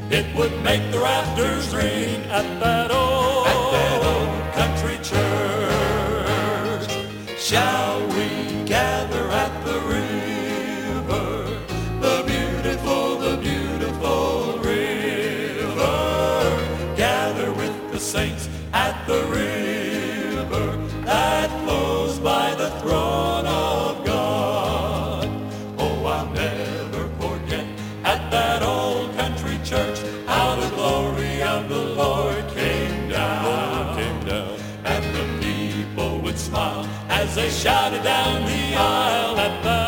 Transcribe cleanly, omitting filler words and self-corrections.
It would make the rafters ring at that old country church. Shall we gather at the river, the beautiful river? Gather with the saints at the river that flows by the throne of God. Oh, I'll never forget at that old country church how the glory of the Lord came down. And the people would smile as they shouted down the aisle at that